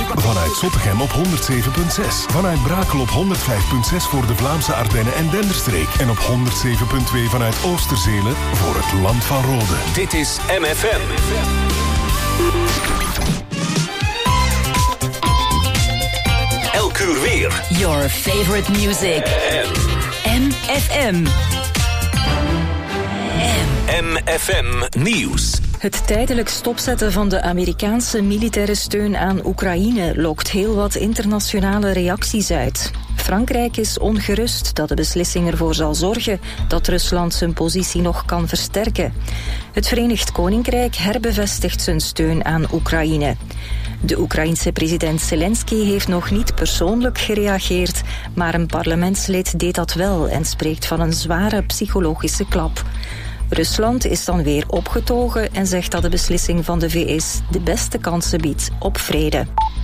Vanuit Zottegem op 107.6. Vanuit Brakel op 105.6 voor de Vlaamse Ardennen en Denderstreek. En op 107.2 vanuit Oosterzele voor het Land van Rode. Dit is MFM. Elk uur weer. Your favorite music. MFM. MFM Nieuws. Het tijdelijk stopzetten van de Amerikaanse militaire steun aan Oekraïne lokt heel wat internationale reacties uit. Frankrijk is ongerust dat de beslissing ervoor zal zorgen dat Rusland zijn positie nog kan versterken. Het Verenigd Koninkrijk herbevestigt zijn steun aan Oekraïne. De Oekraïense president Zelensky heeft nog niet persoonlijk gereageerd, maar een parlementslid deed dat wel en spreekt van een zware psychologische klap. Rusland is dan weer opgetogen en zegt dat de beslissing van de VS de beste kansen biedt op vrede.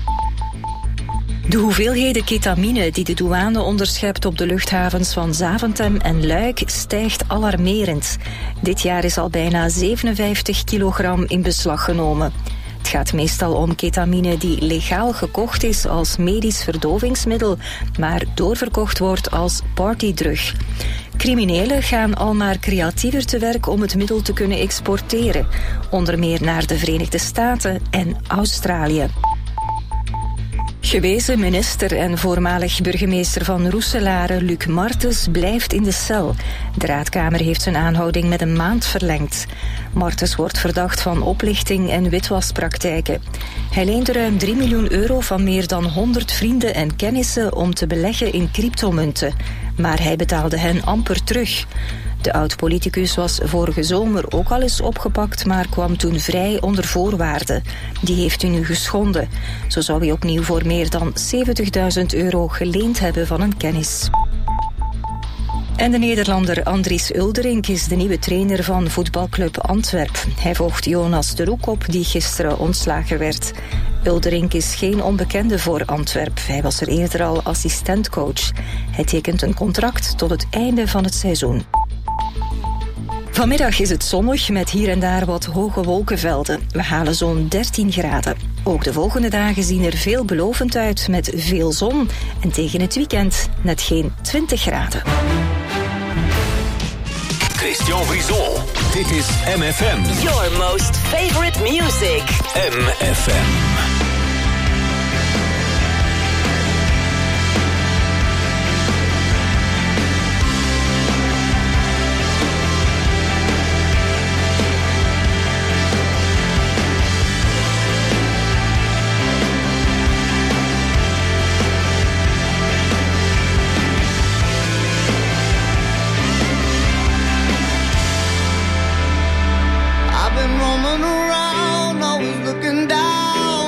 De hoeveelheden ketamine die de douane onderschept op de luchthavens van Zaventem en Luik stijgt alarmerend. Dit jaar is al bijna 57 kilogram in beslag genomen. Het gaat meestal om ketamine die legaal gekocht is als medisch verdovingsmiddel, maar doorverkocht wordt als partydrug. Criminelen gaan al maar creatiever te werk om het middel te kunnen exporteren, onder meer naar de Verenigde Staten en Australië. Gewezen minister en voormalig burgemeester van Roeselare, Luc Martens, blijft in de cel. De Raadkamer heeft zijn aanhouding met een maand verlengd. Martens wordt verdacht van oplichting en witwaspraktijken. Hij leende ruim 3 miljoen euro van meer dan 100 vrienden en kennissen om te beleggen in cryptomunten. Maar hij betaalde hen amper terug. De oud-politicus was vorige zomer ook al eens opgepakt, maar kwam toen vrij onder voorwaarden. Die heeft hij nu geschonden. Zo zou hij opnieuw voor meer dan 70.000 euro geleend hebben van een kennis. En de Nederlander Andries Uldering is de nieuwe trainer van voetbalclub Antwerp. Hij volgt Jonas de Roek op, die gisteren ontslagen werd. Uldering is geen onbekende voor Antwerp. Hij was er eerder al assistentcoach. Hij tekent een contract tot het einde van het seizoen. Vanmiddag is het zonnig met hier en daar wat hoge wolkenvelden. We halen zo'n 13 graden. Ook de volgende dagen zien er veelbelovend uit met veel zon. En tegen het weekend net geen 20 graden. Christian Brison. Dit is MFM. Your most favorite music. MFM. Roaming around, always looking down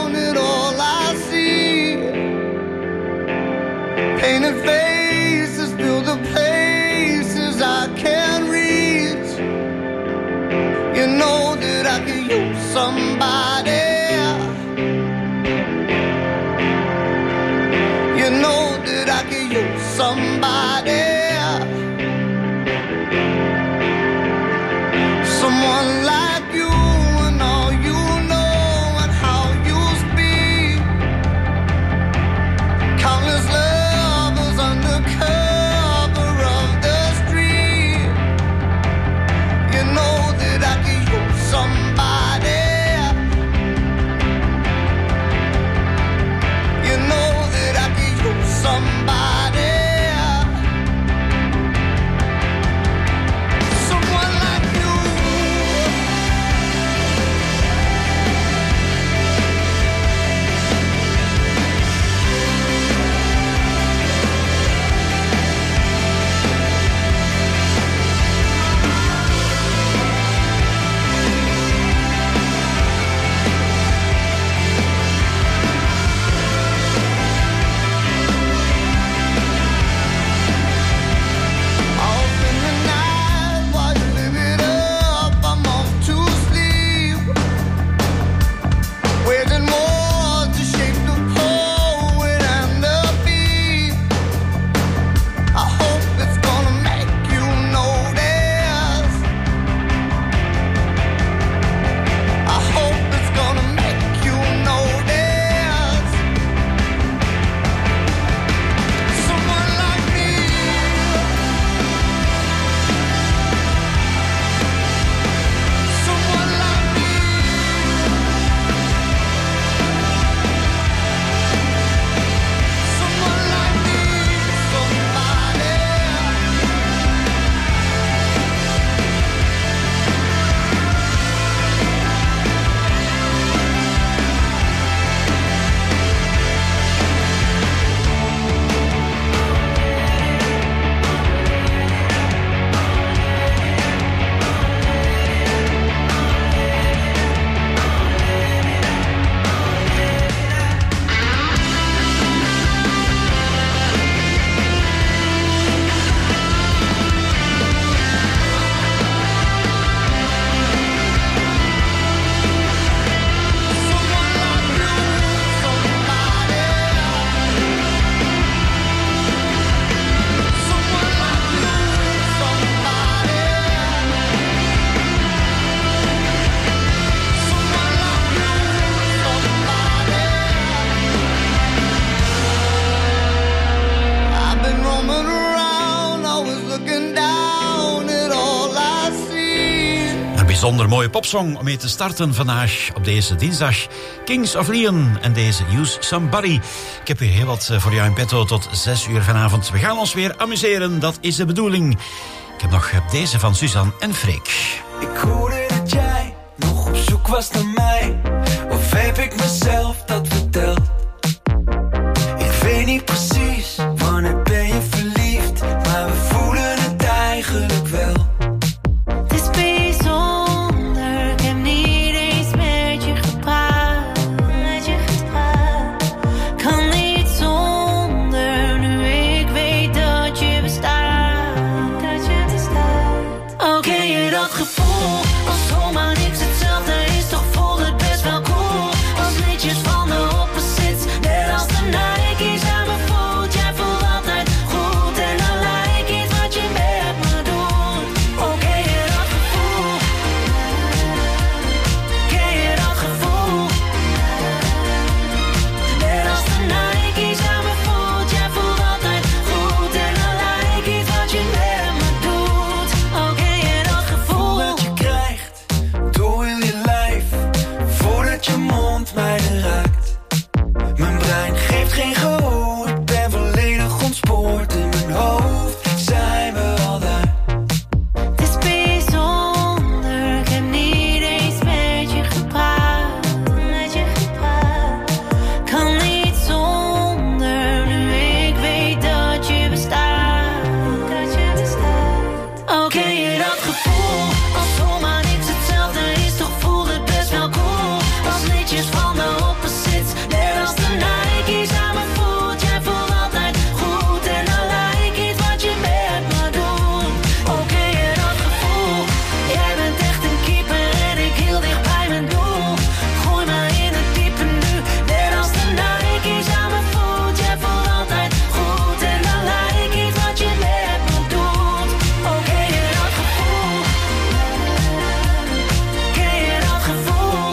bijzonder mooie popsong om mee te starten vandaag op deze dinsdag. Kings of Leon en deze Use Somebody. Ik heb weer heel wat voor jou in petto tot 6 uur vanavond. We gaan ons weer amuseren, dat is de bedoeling. Ik heb nog deze van Suzanne en Freek. Ik hoorde dat jij nog op zoek was naar mij. Of heb ik mezelf dat verteld? Ik weet niet precies wanneer ben je verliefd, maar we voelen het eigenlijk wel. Het is bijzonder, ik heb niet eens met je gepraat. Kan niet zonder, nu ik weet dat je bestaat. Oh, ken je dat gevoel? Als zomaar niks hetzelfde is, toch voelt het best wel cool. Als liedjes van de opposites, net als de Nike's aan mijn voet. Jij voelt altijd goed en dan lijkt iets wat je met me doet. Oh, ken je dat gevoel? Ken je dat gevoel? Net als de Nike's aan mijn voet. Jij voelt altijd goed en dan lijkt iets wat je met me doet. Oh, ken je dat gevoel? Dat je krijgt door heel je lijf, voordat je mond mij raakt. Mijn brein geeft geen gehoor, ik ben volledig ontspoord. In mijn hoofd zijn we al daar. Het is bijzonder, ik heb niet eens met je gepraat. Kan niet zonder, nu ik weet dat je bestaat. Oh, ken je dat gevoel? Als zomaar niks hetzelfde is, toch voelt het best wel cool. Als liedjes van de opposites, net als de Nike's aan mijn voet. Jij voelt altijd goed en dan lijkt iets wat je met me doet. Oh, ken je dat gevoel? Jij bent echt een keeper en ik heel dicht bij mijn doel. Gooi me in het diepe nu, net als de Nike's aan mijn voet. Jij voelt altijd goed en dan lijkt iets wat je met me doet. Oh, ken je dat gevoel? Ken je dat gevoel?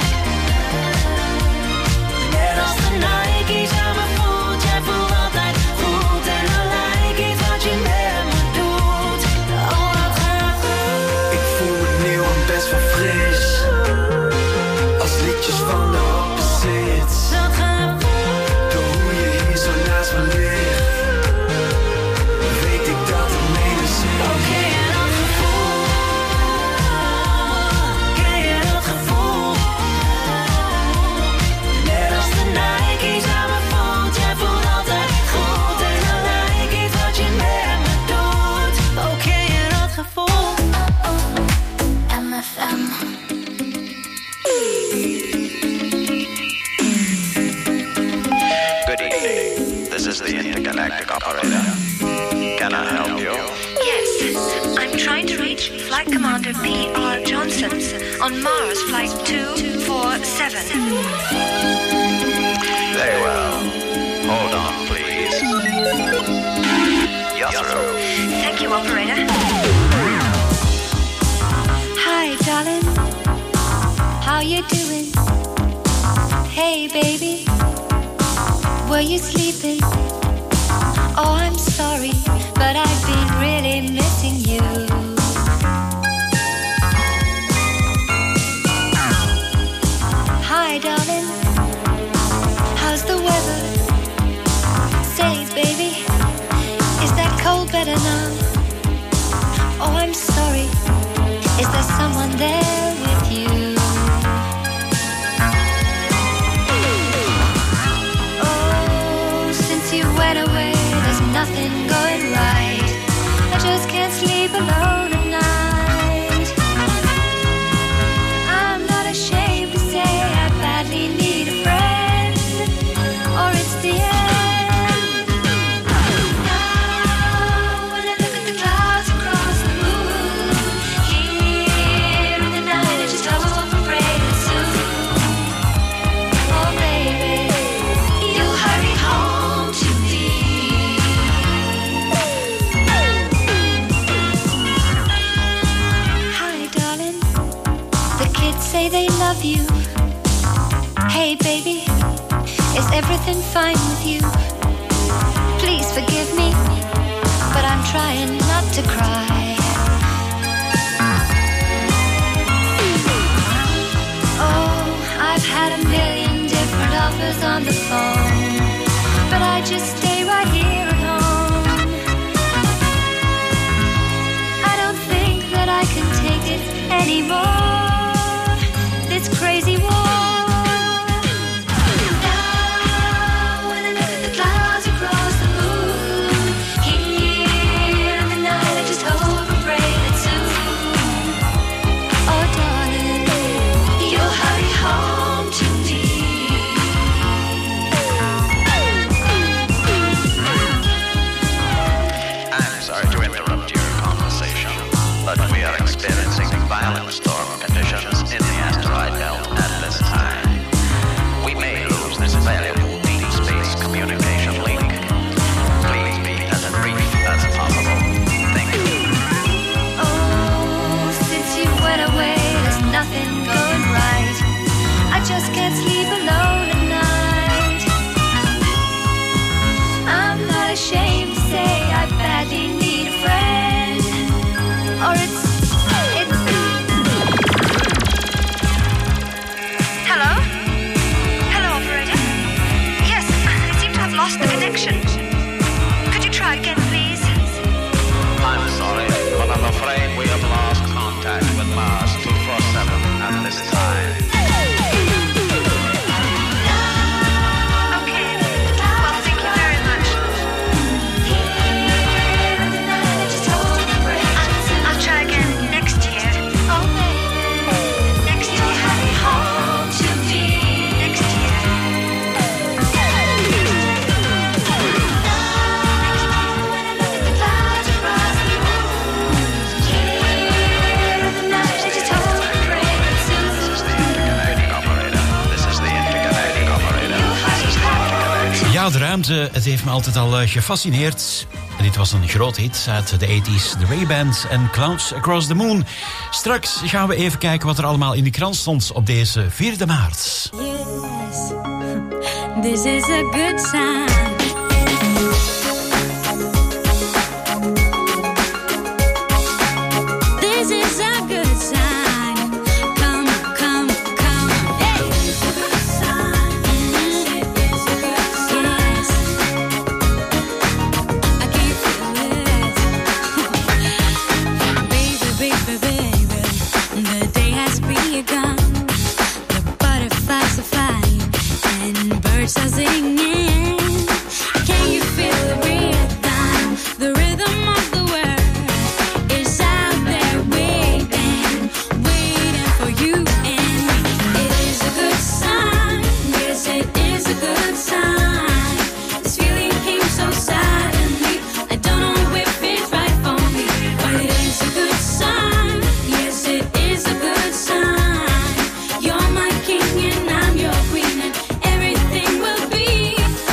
Net als de Nike's aan mijn voet. Jij voelt altijd goed en dan lijkt iets wat je met me doet. Oh, dat gaat goed. Ik voel het nieuw en best wel fris, als liedjes van de opposites. Dat gaat goed. Door hoe je hier zo naast me ligt, weet ik dat het mede zit. Oh, ken je dat gevoel? Ken je dat gevoel? Net als de Nike's aan mijn voet. Jij voelt altijd goed en dan lijkt iets wat je met me doet. Oh, ken je dat gevoel? MFM. Good evening. This is the intergalactic operator. Can I help you? Yes, I'm trying to reach Flight Commander P.R. Johnson on Mars Flight 247. Very well. Hold on, please. You're through. Thank you, operator. Hi, darling. How you doing? Hey, baby. Were you sleeping? Oh, I'm sorry, but I've been really missing you. Hi, darling. How's the weather? Say, baby, is that cold better now? Oh, I'm sorry. Is there someone there with you? Oh, since you went away, there's nothing going right. I just can't sleep alone at night. I'm not ashamed to say I badly need a friend, or it's the end. Now when I look at the clouds across the moon, here in the night I just hope and pray that soon, oh baby, you'll hurry home to me. Hi darling, the kids say they love you. Hey baby, is everything fine with you? Please forgive me, but I'm trying not to cry. offers on the phone, but I just stay right here at home. I don't think that I can take it anymore, this crazy war. Now when I look at the clouds across the moon, here in the night I just hope and pray that soon, oh darling, you'll hurry home to me. I'm sorry to interrupt your conversation, but we are experiencing violent storm conditions in the asteroid belt at this time. We may lose this valuable deep space communication link. Please be as brief as possible. Thank you. Oh, since you went away, there's nothing going right. I just can't sleep alone at night. I'm not ashamed to say I badly need a friend, or it's Hello? Hello, operator? Yes, I seem to have lost the connection. Could you try again, please? I'm sorry, but I'm afraid we have lost contact with Mars 247 at this time. Okay. Well, thank you very much. I'll try again next year. Oh, baby. Next year. Hurry home to me. Next year. When I look at the clouds across the moon, here in the night I just hope and pray that soon. This is the intergalactic operator. This is the intergalactic operator. This is the intergalactic. Ja, de ruimte, het heeft me altijd al gefascineerd. En dit was een groot hit uit de 80s. The Ray-Band en Clouds Across the Moon. Straks gaan we even kijken wat er allemaal in de krant stond op deze 4e maart. Yes, this is a good sign. This is a good sign. Come, come, come. Hey. It's a good sign. It is a good sign. Yes. I can feel it. Baby, baby, baby. The day has begun. The butterflies are flying and birds are singing. Can you feel the rhythm? The rhythm of the world is out there waiting, waiting for you and me. It is a good sign. Yes, it is a good sign. This feeling came so suddenly. I don't know if it's right for me, but it is a good sign. Yes, it is a good sign. You're my king and I'm your queen, and everything will be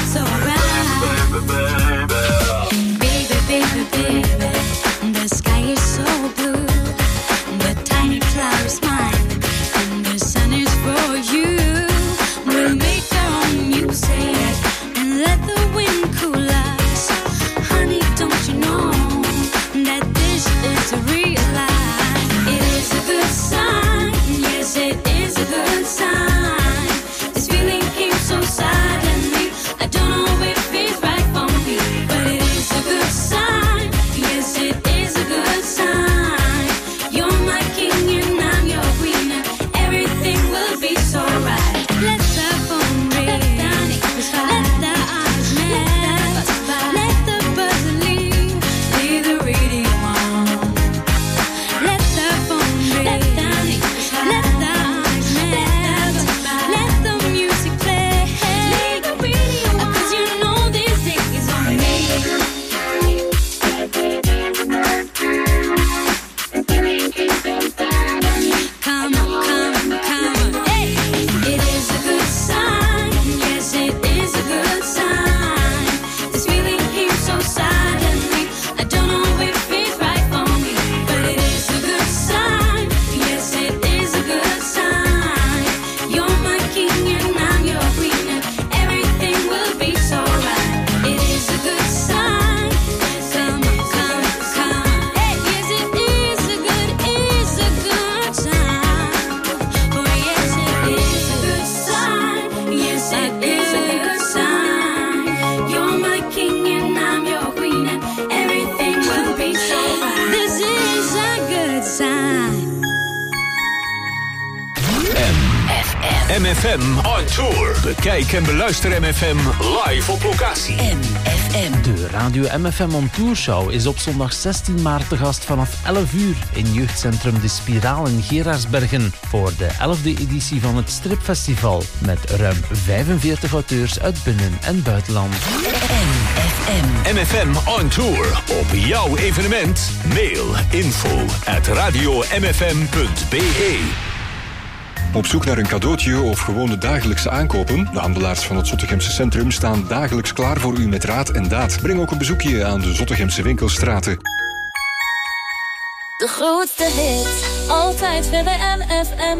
MFM on tour. Bekijk en beluister MFM live op locatie. MFM. De Radio MFM on Tour Show is op zondag 16 maart te gast vanaf 11 uur in jeugdcentrum De Spiraal in Geraardsbergen voor de 11e editie van het Stripfestival met ruim 45 auteurs uit binnen- en buitenland. MFM. MFM on tour. Op jouw evenement. Mail info@radiomfm.be. Op zoek naar een cadeautje of gewone dagelijkse aankopen? De handelaars van het Zottegemse Centrum staan dagelijks klaar voor u met raad en daad. Breng ook een bezoekje aan de Zottegemse winkelstraten. De grootste hit, altijd weer bij MFM.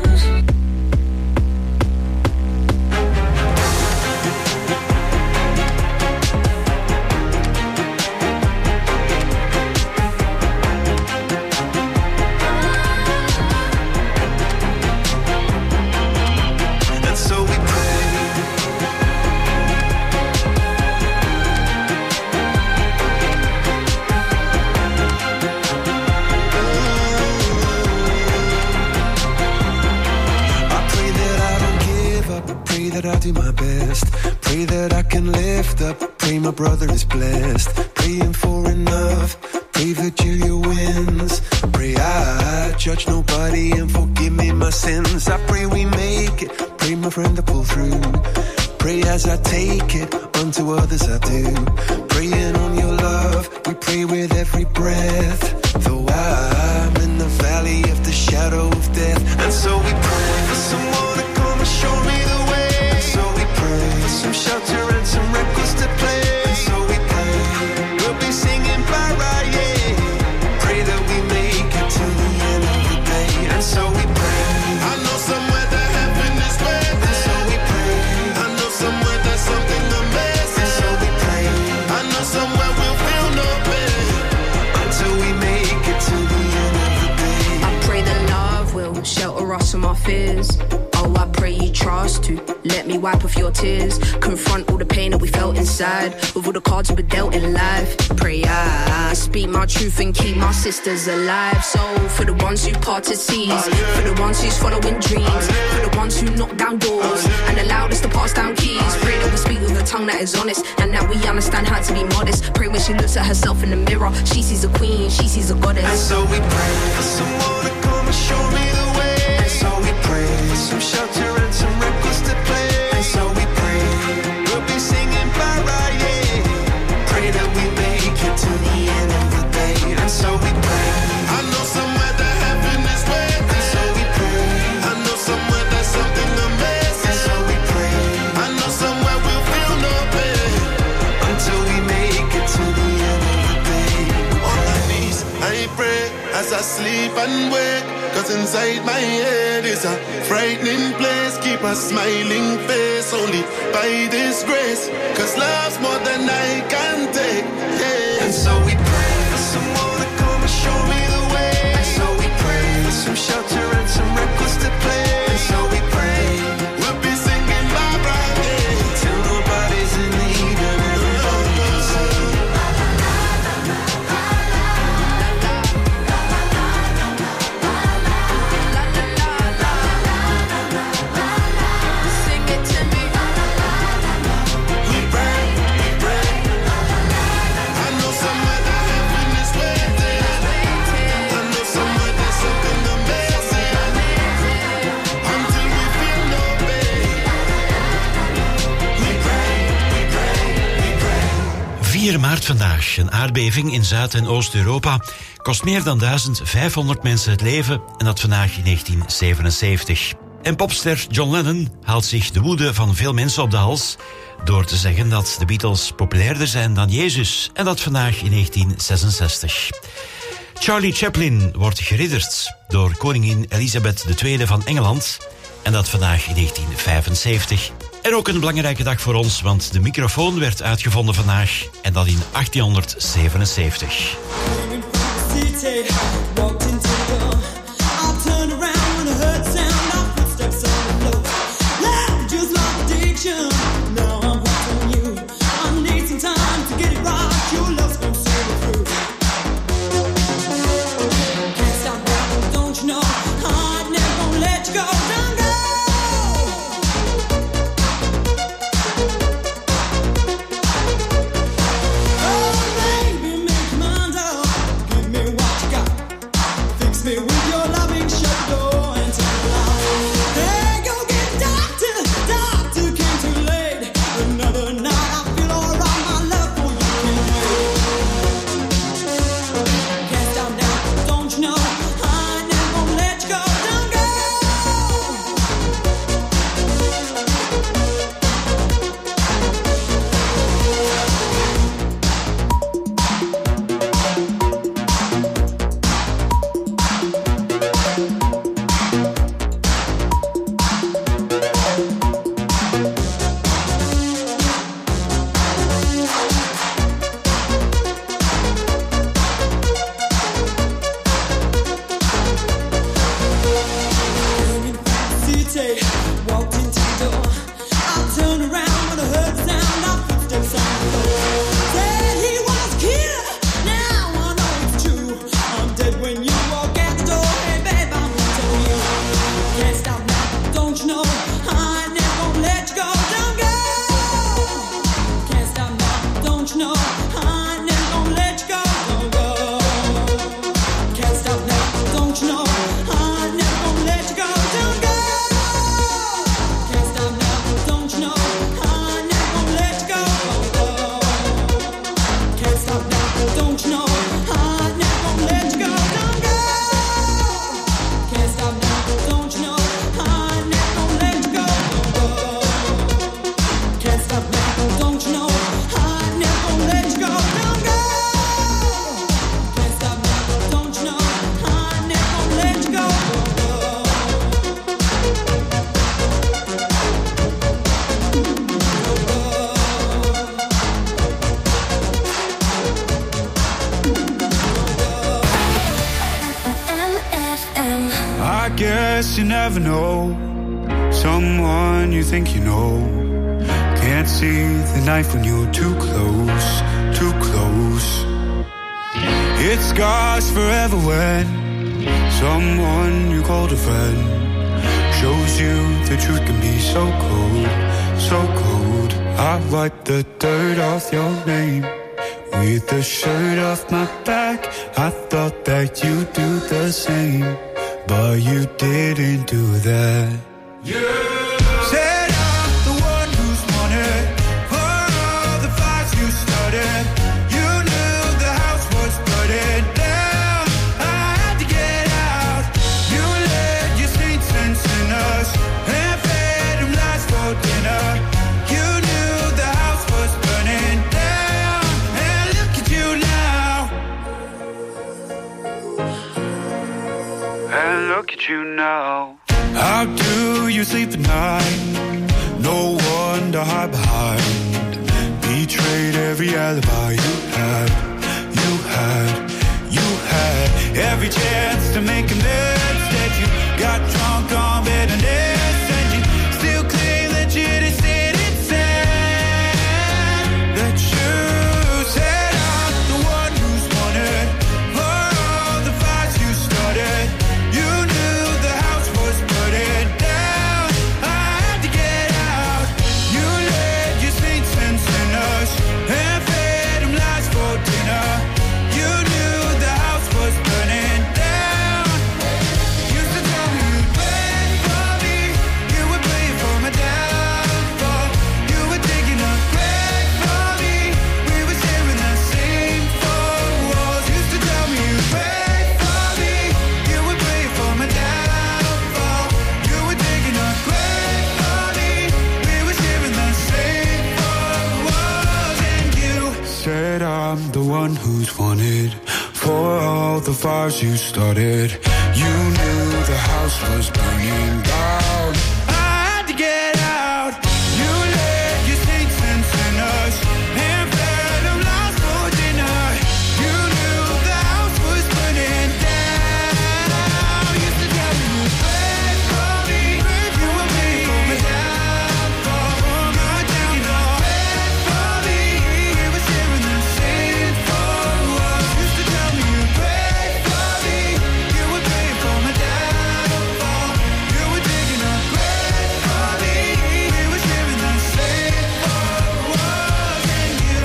I'll do my best. Pray that I can lift up. Pray my brother is blessed. Praying for enough. Pray that Julia wins. Pray I judge nobody and forgive me my sins. I pray we make it. Pray my friend to pull through. Pray as I take it. Unto others I do. Praying on your love. We pray with every breath. Though I'm in the valley of the shadow of death. And so we pray for someone to come and show me the way. For some shelter and some records to play. And so we pray, we'll be singing para, yeah. Pray that we make it to the end of the day. And so we pray, I know somewhere that heaven is waiting. And so we pray, I know somewhere there's something amazing. And so we pray, I know somewhere we'll feel no pain until we make it to the end of the day. I pray that love will shelter us from our fears. Oh, I pray you trust to let me wipe off your tears. Confront all the pain that we felt inside with all the cards we were dealt in life. Pray I speak my truth and keep my sisters alive. So for the ones who parted seas, for the ones who's following dreams, for the ones who knock down doors and allowed us to pass down keys. Pray that we speak with a tongue that is honest and that we understand how to be modest. Pray when she looks at herself in the mirror, she sees a queen, she sees a goddess. And so we pray for someone to come and show me the way. And so we pray for some shelter and some records to play. And so we pray, we'll be singing para, yeah. Pray that we make it to the end of the day. And so we pray, I know somewhere that heaven is waiting. And so we pray, I know somewhere there's something amazing. And so we pray, I know somewhere we'll feel no pain until we make it to the end of the day. On my knees, I pray as I sleep and wake. 'Cause inside my head is a frightening place. Keep a smiling face only by this grace. 'Cause love's more than I can take, yeah. And so we pray for someone to come and show me the way. And so we pray for some shelter and some records to play. And so we pray, we'll be singing Barbara, yeah. Till nobody's in need and everybody can sing. Maart vandaag. Een aardbeving in Zuid- en Oost-Europa kost meer dan 1500 mensen het leven en dat vandaag in 1977. En popster John Lennon haalt zich de woede van veel mensen op de hals door te zeggen dat de Beatles populairder zijn dan Jezus en dat vandaag in 1966. Charlie Chaplin wordt geridderd door koningin Elisabeth II van Engeland en dat vandaag in 1975. En ook een belangrijke dag voor ons, want de microfoon werd uitgevonden vandaag en dat in 1877. Don't you know, I never gonna let you go. Don't go. guess you never know someone you think you know. Can't see the knife when you're too close, too close. It scars forever when someone you called a friend shows you the truth can be so cold, so cold. I wipe the dirt off your name with the shirt off my back. I thought that you'd do the same, but you didn't do that. Said I'm the one who's wanted for all the fights you started. You knew the house was burning down. I had to get out. You led your saints and sinners and fed them lies for dinner. You knew the house was burning down, and look at you now. And look at you now. How do you sleep at night? No one to hide behind. Betrayed every alibi you had, you had, you had. Every chance to make amends. Instead you got drunk on bitterness, and you still claim that you just didn't say that you said I'm the one who's wanted for all the fights you started. You knew the house was burning down. I had to get out. You led your saints and sinners and fed them lies for dinner. You knew the house was burning down. Used to tell me you'd wait for me. You would play for my downfall. You were digging a grave for me. We were sharing the same four walls. Used to tell me you'd wait for me. You would play for my downfall. You were digging a grave for me. We were sharing the same four walls. And you said I'm the one who's wanted for all the fires you started. You knew the house was burning down. I had to get out. You led your saints and sinners and fed them lies for dinner. You knew the house was burning down. Used to tell me you'd wait for me. You would wait for my downfall, for my downfall. Wait for me. We were sharing the same four walls. Used to tell me you'd wait for me. You would wait for my downfall. You were digging a grave for me. We were sharing the same four walls. And you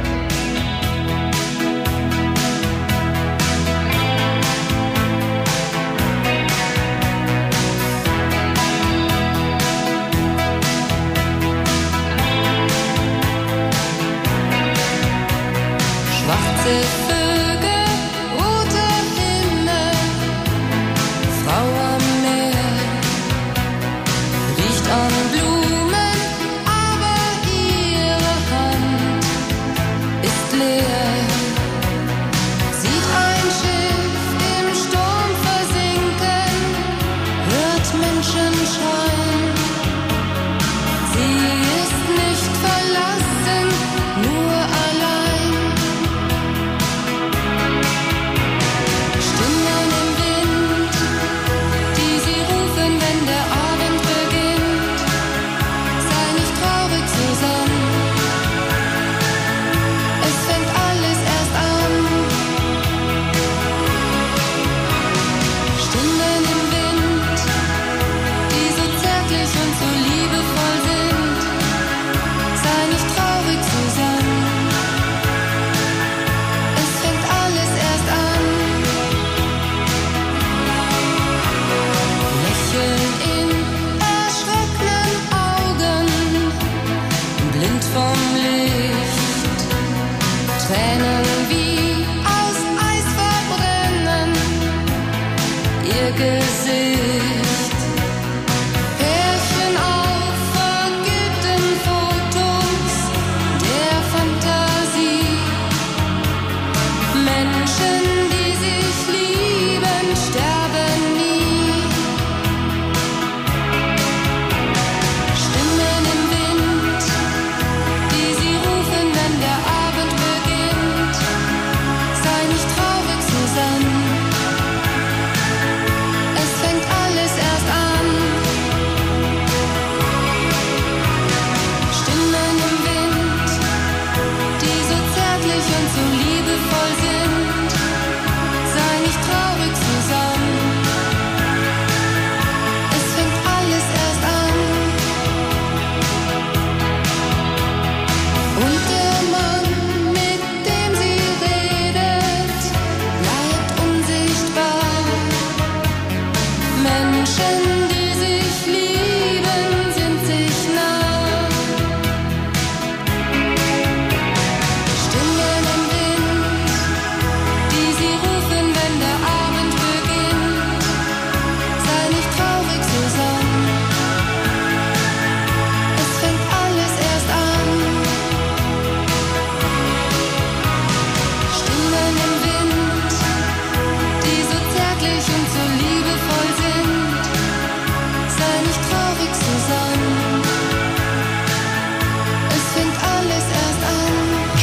Schwarze Vögel, roter Himmel, Frau am Meer, riecht an Blumen, aber ihre Hand ist leer. Sieht ein Schiff im Sturm versinken, hört Menschen schreien. Sie ist nicht verlassen, nur allein.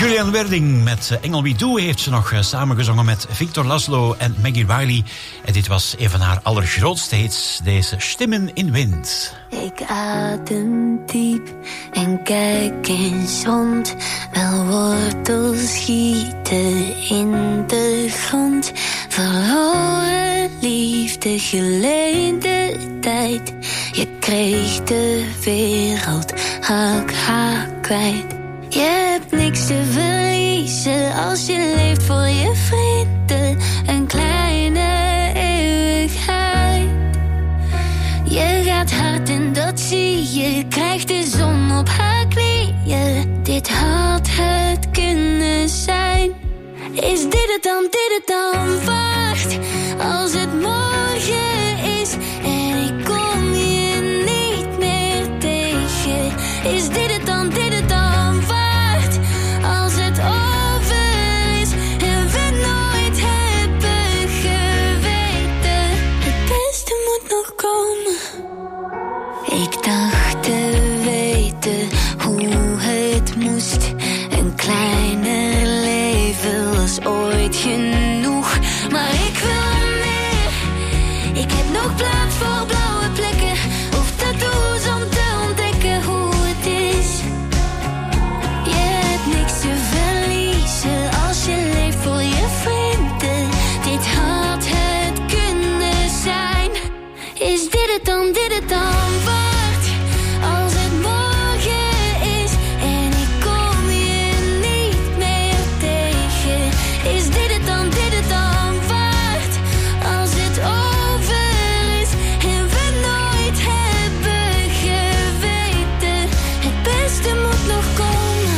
Julian Werding met Engel We Do heeft ze nog samengezongen met Victor Laszlo en Maggie Riley. En dit was een van haar allergrootste hits, deze Stimmen in Wind. Ik adem diep en kijk eens rond. Wel wortels schieten in de grond. Verloren liefde, geleende tijd. Je kreeg de wereld, raak haar kwijt. Je hebt niks te verliezen als je leeft voor je vrienden. Een kleine eeuwigheid. Je gaat hard en dat zie je. Krijgt de zon op haar knieën. Dit had het kunnen zijn. Is dit het dan waard? Als het morgen is en ik kom je niet meer tegen. Is dit het dan waard? Als het over is en we nooit hebben geweten. Het beste moet nog komen. Ik dacht te weten hoe het moest. Een kleiner leven was ooit genoeg. Maar ik wil meer. Ik heb nog plaats voor blauwe plekken of tattoos om te ontdekken hoe het is. Je hebt niks te verliezen als je leeft voor je vrienden. Dit had het kunnen zijn. Is dit het dan waard? Als het morgen is en ik kom je niet meer tegen. Is dit het dan waard? Als het over is en we nooit hebben geweten. Het beste moet nog komen.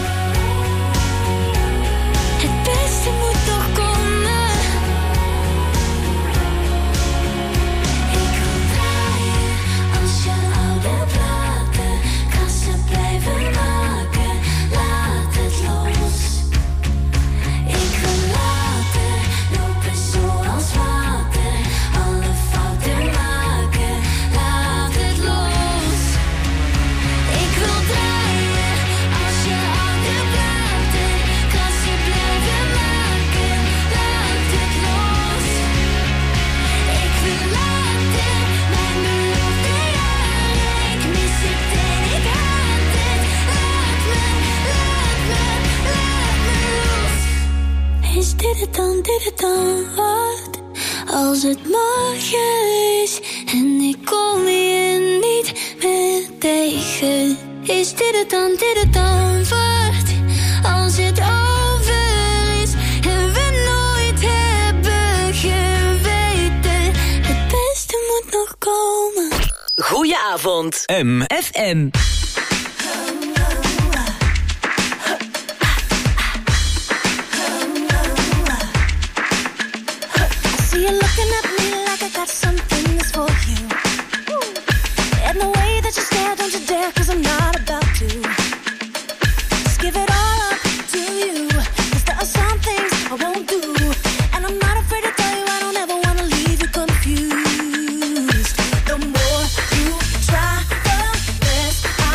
Het beste moet nog komen. Ik wil draaien als je oude platen. Kassen blijven maken, laat het los. Ik wil laten lopen zoals water. Alle fouten maken, laat het los. Ik wil draaien als je oude platen. Kassen blijven maken, laat het los. Ik wil laten mijn belofte jaren. Ik mis het en ik haat het. Laat me los. Is dit het dan waard? Als het morgen is en ik kom je niet meer tegen. Is dit het dan waard? Als het over is en we nooit hebben geweten. Het beste moet nog komen. Goedenavond. FM. See you looking at me like I got something that's for you. And the way that you stare, don't you dare, 'cause I'm not about to. Just give it all up to you, 'cause there are some things I won't do. And I'm not afraid to tell you I don't ever wanna leave you confused. The more you try, the less I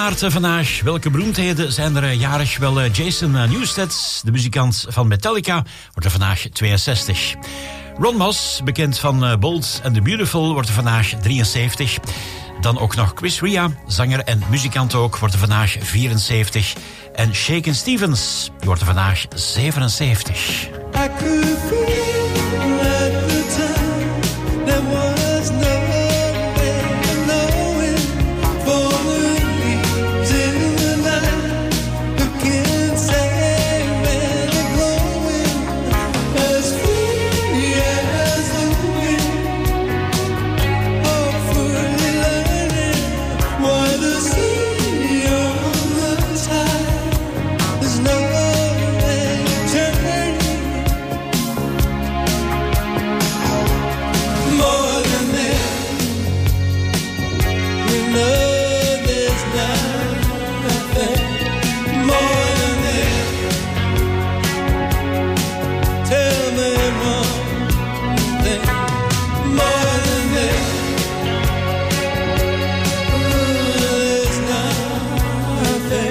maart vandaag. Welke beroemdheden zijn er jarig? Wel, Jason Newsted, de muzikant van Metallica, wordt er vandaag 62. Ron Moss, bekend van Bold and the Beautiful, wordt er vandaag 73. Dan ook nog Chris Rea, zanger en muzikant ook, wordt er vandaag 74. En Shakin' Stevens, die wordt er vandaag 77. I could feel at the time there was no way of knowing, falling leaves in the night, who can say where they're glowing, as free as the wind, hopefully learning why the sea on the tide is no way turning. More than that, you know there's nothing more than that. Tell me one thing more than that. There's nothing.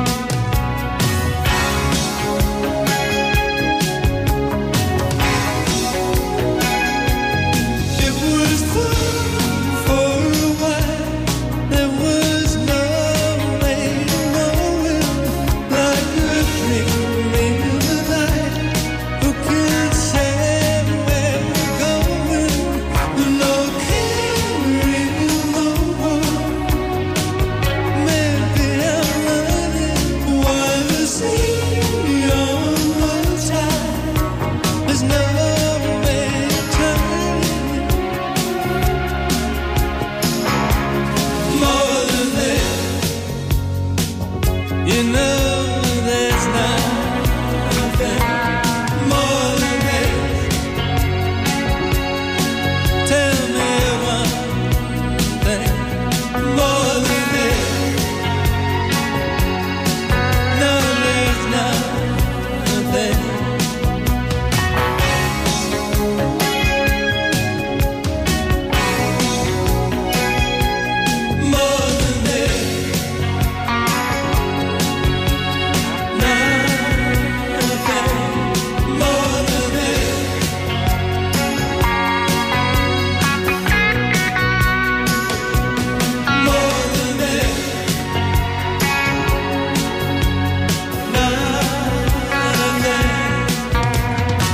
It was fun for a while. There was no way of knowing, like a dream in the night. Who can say where we're going? No care in the world. Maybe I'm running while the sea on the tide. There's no way turning. More than that, you know there's nothing more than that. Tell me one thing more than that. No, there's nothing. More than that. Nothing more than that. More than that. Nothing.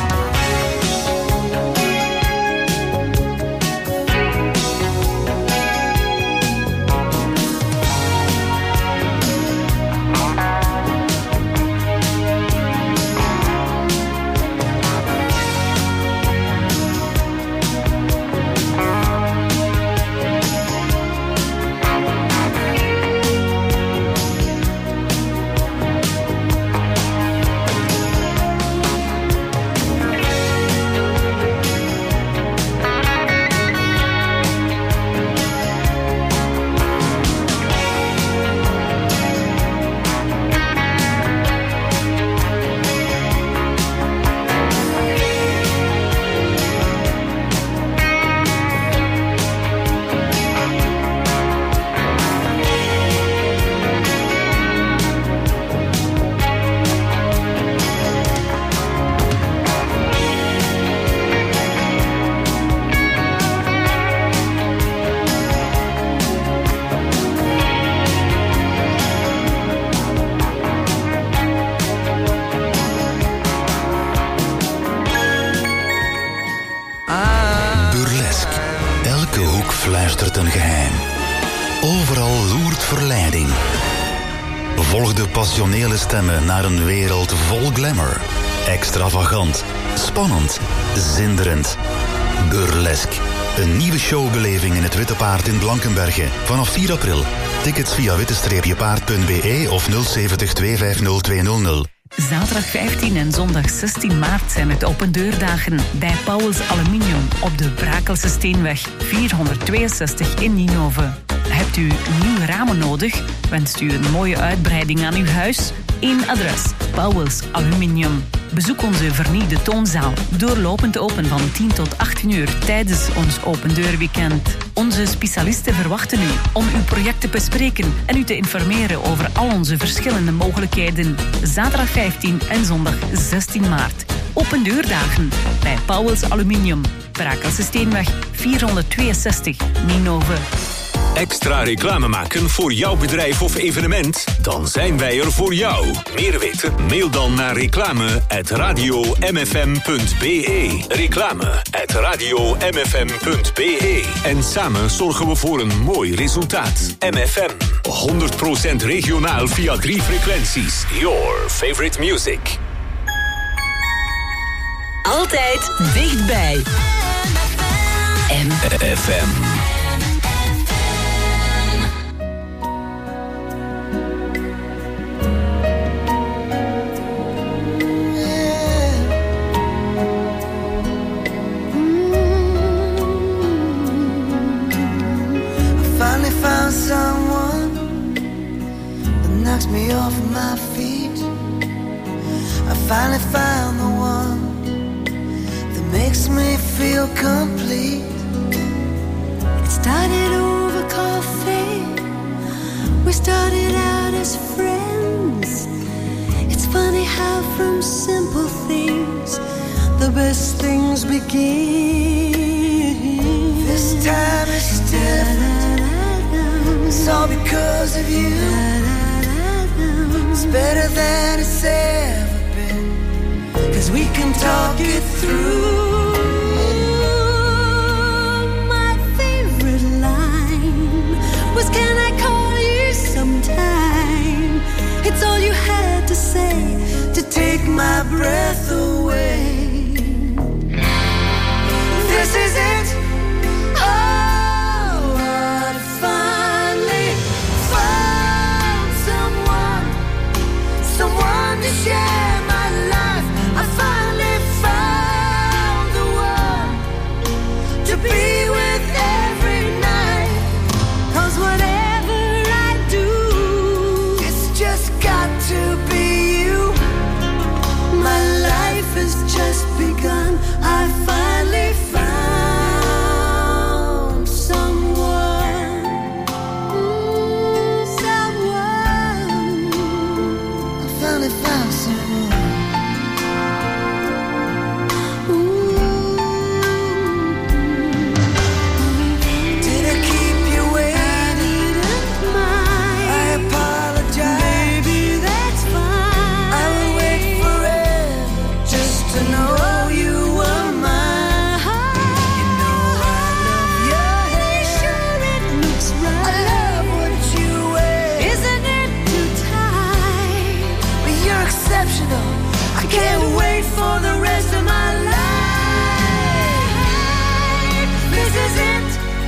Burlesque. Elke hoek fluistert een geheim. Overal loert verleiding. Volg de passionele stemmen naar een wereld vol glamour. Extravagant, spannend, zinderend. Burlesque. Een nieuwe showbeleving in het Witte Paard in Blankenberge. Vanaf 4 april. Tickets via witte-paard.be of 070 250 200. Zaterdag 15 en zondag 16 maart zijn het opendeurdagen bij Pauwels Aluminium op de Brakelse Steenweg 462 in Ninove. Heb Hebt u nieuwe ramen nodig? Wenst u een mooie uitbreiding aan uw huis? Eén adres, Pauwels Aluminium. Bezoek onze vernieuwde toonzaal, doorlopend open van 10 tot 18 uur tijdens ons opendeurweekend. Onze specialisten verwachten u om uw project te bespreken en u te informeren over al onze verschillende mogelijkheden. Zaterdag 15 en zondag 16 maart. Opendeurdagen bij Pauwels Aluminium. Brakelse Steenweg 462, Ninove. Extra reclame maken voor jouw bedrijf of evenement? Dan zijn wij er voor jou. Meer weten? Mail dan naar reclame@radiomfm.be. Reclame@radiomfm.be. En samen zorgen we voor een mooi resultaat. MFM. 100% regionaal via 3 frequenties. Your favorite music. Altijd dichtbij. MFM. Someone that knocks me off my feet. I finally found the one that makes me feel complete. It started over coffee. We started out as friends. It's funny how from simple things the best things begin. This time is different. It's all because of you. It's better than it's ever been, 'cause we can talk it through. My favorite line was, can I call you sometime? It's all you had to say to take my breath away. This is it. Someone to share my life. I finally found the one to be with every night. 'Cause whatever I do, it's just got to be you. My life has just begun. I finally found someone. Someone. I finally found someone. Did I keep you waiting? I apologize. Baby, that's fine. I will wait forever just to know you were mine. You know I love your hair. Sure it looks right. I love what you wear. Isn't it too tight? But you're exceptional. I can't wait for the rest of my life. This is it.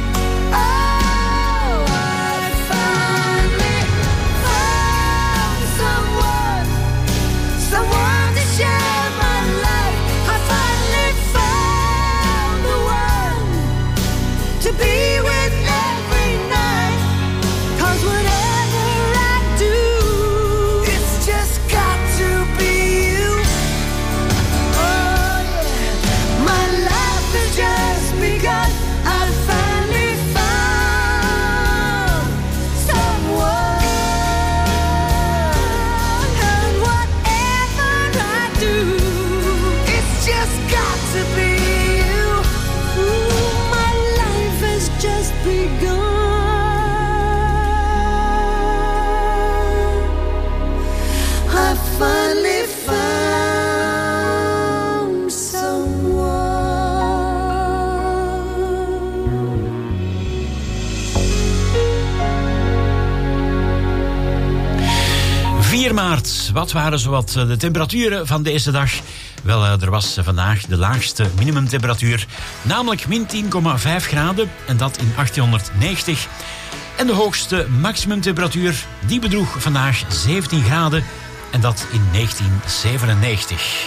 Oh, I finally found someone, someone to share my life. I finally found the one to be with every night. 'Cause whatever I do, it's just got to be you. Oh yeah, my life has just begun. I finally found someone, and whatever I do, it's just got to be you. my life has just begun. I finally found someone. 4 maart, wat waren zowat de temperaturen van deze dag? Wel, er was vandaag de laagste minimumtemperatuur, namelijk min 10,5 graden, en dat in 1890. En de hoogste maximumtemperatuur, die bedroeg vandaag 17 graden, en dat in 1997.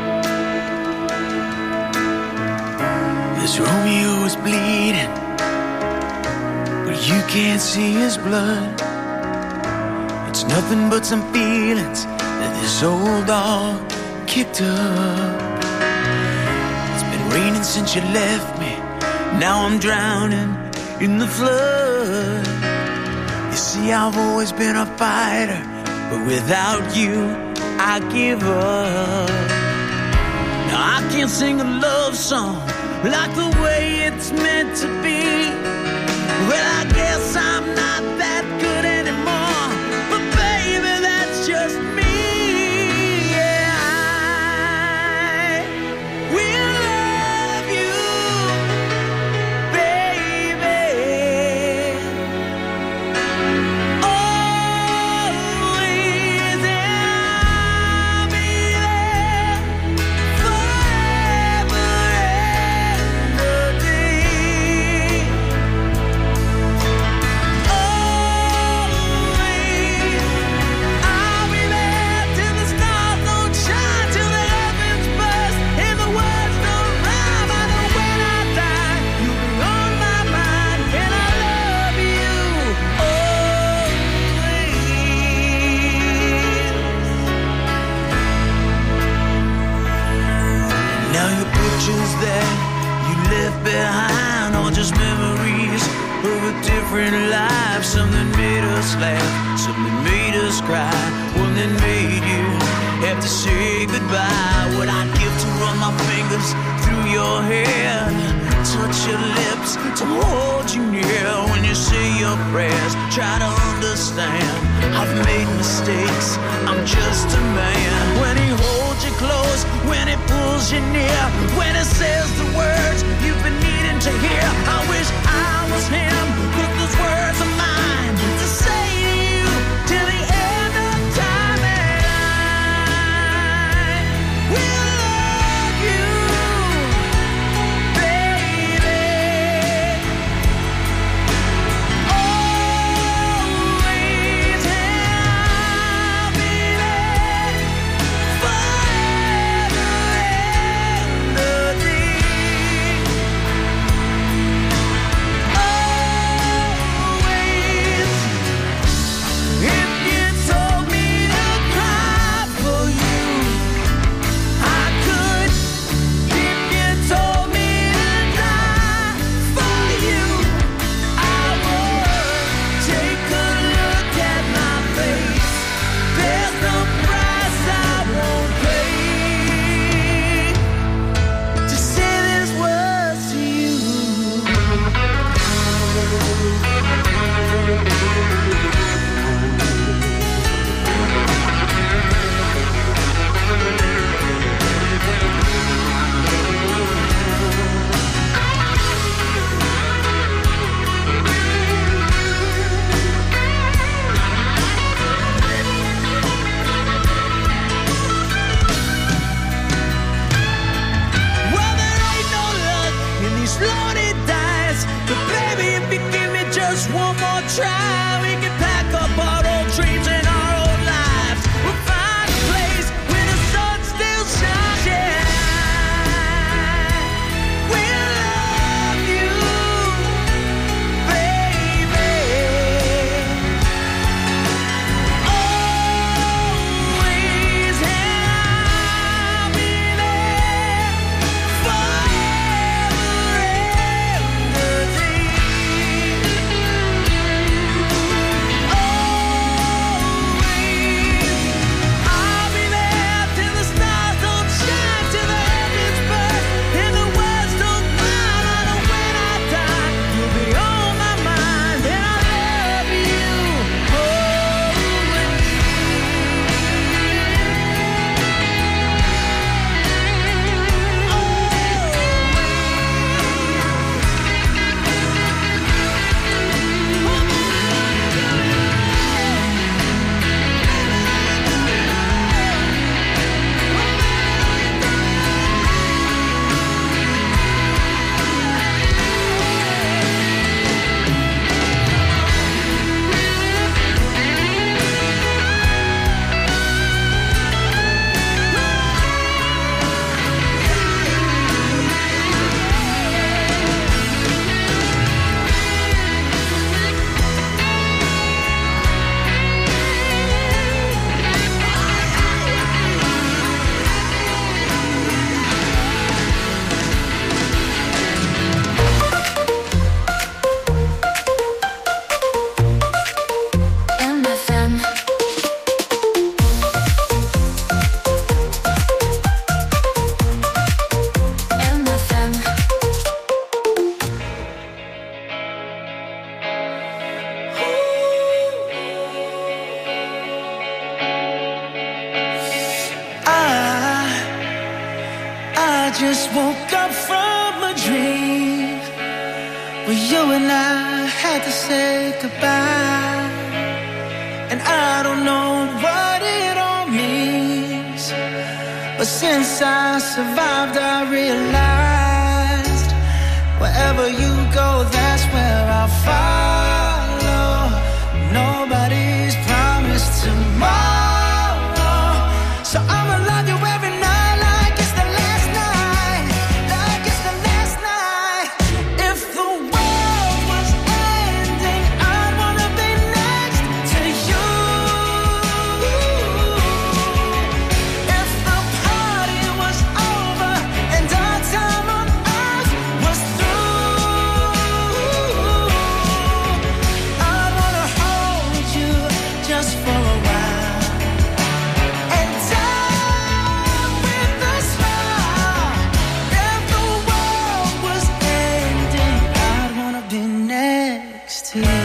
This Romeo is bleeding, You can't see his blood. It's nothing but some feelings that this old dog kicked up. It's been raining since you left me. Now I'm drowning in the flood. You see, I've always been a fighter, but without you, I give up. Now I can't sing a love song like the way it's meant to be. Well, I guess I'm not that good anymore, but baby, that's just me. Yeah, I will love you, baby, always, and I'll be there forever and a day. I'll be there till the stars don't shine, till the heavens burst and the words don't rhyme. I know when I die, you'll be on my mind, and I love you always. Now your pictures that you left behind are just memories of a different life. Something made us laugh, something made us cry, one that made you have to say goodbye. What I'd give to run my fingers through your hair, touch your lips, to hold you near when you say your prayers. Try to understand, I've made mistakes, I'm just a man. When he holds you close, when he pulls you near, when he says the words you've been needing to hear, I wish I was him, 'cause those words are mine to say to you till the end of time. And I will love you, baby, always, and I'll be there forever and a day. Always. If you told me to cry for you, I could. If you told me to die for you, I would. Take a look at my face. There's no price I won't pay to say these words to you. Well, there ain't no luck in these loaded dice, but baby, if you give me just one more try, we can pack up our old dreams and our old lives. We'll find a place where the sun still shines. Yeah, we'll love you, baby, always, and I'll be there forever and a day. just woke up from a dream where you and I had to say goodbye. And I don't know what it all means, but since I survived I realized wherever you go, that's where I'll follow. Nobody's promised tomorrow, so I'ma love you every night like it's the last night, like it's the last night. If the world was ending, I'd wanna be next to you. If the party was over and our time on earth was through, I'd wanna hold you just for a while and die with a smile. If the world was ending, I'd wanna be next to you.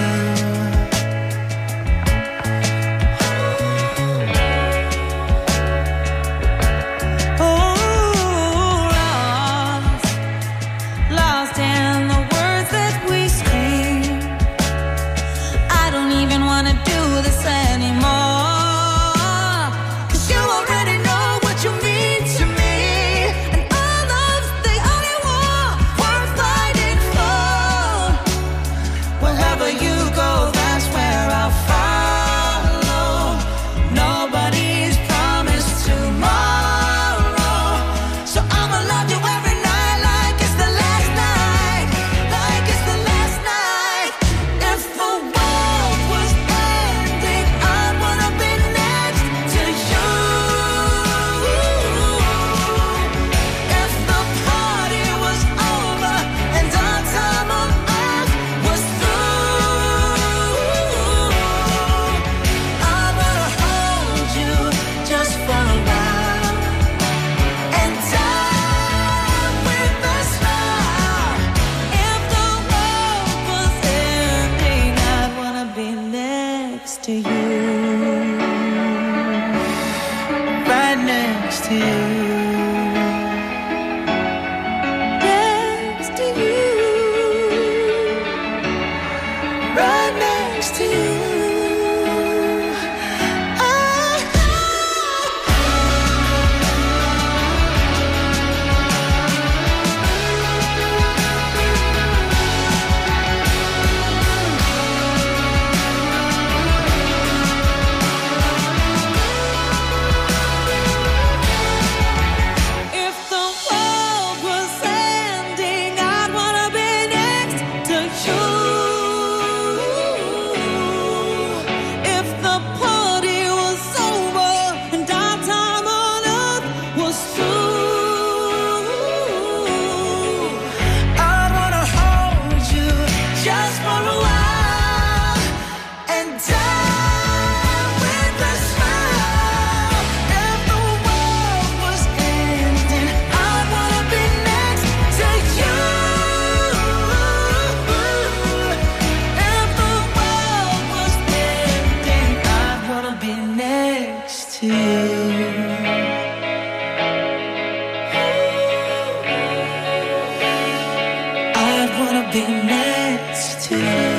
Lost in the words that we scream. I don't even wanna do this anymore, 'cause you already know what you mean to me, and our love's the only war worth fighting for. Wherever you go, that's where I'll follow. Nobody's promised tomorrow, so I'ma love you every night like it's the last night, like it's the last night. If the world was ending, I'd wanna be next to you. If the party was over and our time on earth was through, I'd wanna hold you just for a while and die with a smile. If the world was ending, I'd wanna be next to you. Right next to you. Next to you. Right next to you. If the world was ending, I'd wanna be next to you. If the party was over and our time on earth was through, I'd wanna hold you just for a while and die with a smile. If the world was ending, I'd wanna be next to you. If the world was ending, I'd wanna be next to you. I'd wanna be next to you.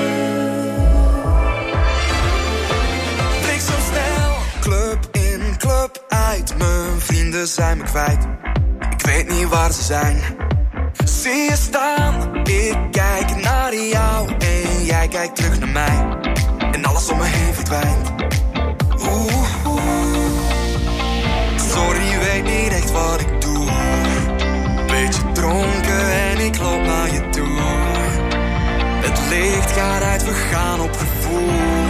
Bliksemsnel, club in, club uit. Mijn vrienden zijn me kwijt. Ik weet niet waar ze zijn. Zie je staan, ik kijk naar jou en jij kijkt terug naar mij. En alles om me heen verdwijnt. Oeh, oeh. Sorry, weet niet echt wat ik doe. Beetje dronken en ik loop naar je toe. Het licht gaat uit, we gaan op gevoel.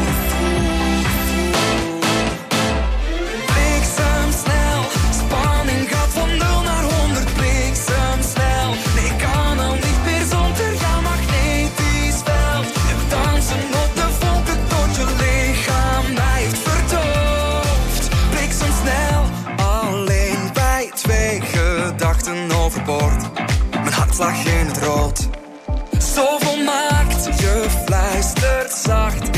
Bliksemsnel, spanning gaat van 0 naar 100. Bliksemsnel, nee, ik kan al niet meer zonder jouw magnetisch veld. Het dansen op de wolken tot je lichaam mij heeft verdoofd. Bliksemsnel, alleen wij twee gedachten overboord. Mijn hartslag in het rood. Zo volmaakt, je fluistert zacht.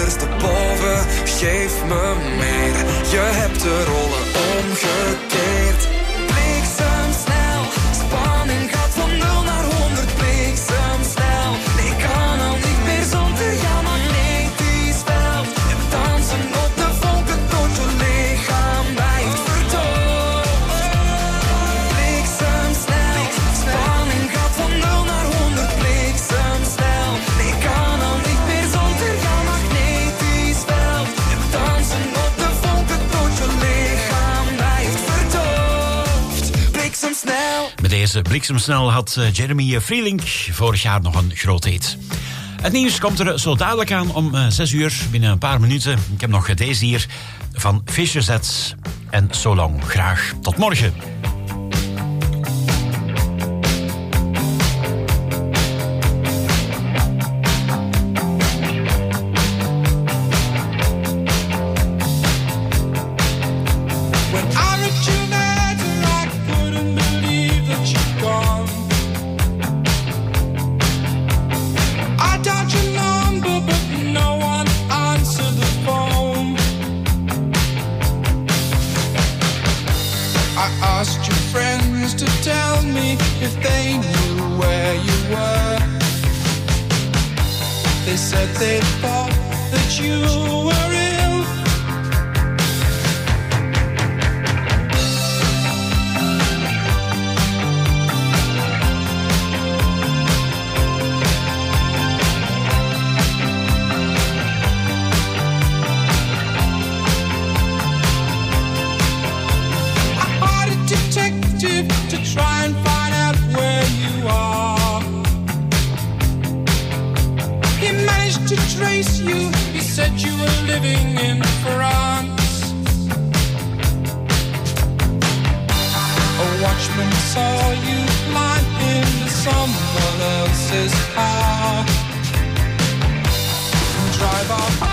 ondersteboven, geef me meer. Je hebt de rollen omgekeerd. Bliksemsnel, spanning gaat van 0 naar 100. Bliksemsnel, nee, ik kan al niet meer zonder jouw magnetisch veld. En we dansen op de vonken tot je lichaam blijft verdoofd. Bliksemsnel, spanning gaat van 0 naar 100. Bliksemsnel, nee, ik kan al niet meer zonder jouw magnetisch veld. En we dansen op de vonken tot je lichaam blijft verdoofd. Bliksemsnel. Met deze bliksemsnel had Jeremy Vrielink vorig jaar nog een grote hit. Het nieuws komt er zo dadelijk aan om 6 uur, binnen een paar minuten. Ik heb nog deze hier van Fisher Zets en So Long. Graag tot morgen. When I read your letter, I couldn't believe that you'd gone. I dialed your number, but no one answered the phone. I asked your friends to tell me if they knew where you were. They said they thought that you were ill. I hired a detective to try and find out where you are. He managed to trace you. He said you were living in France. A watchman saw you climb into someone else's car and drive off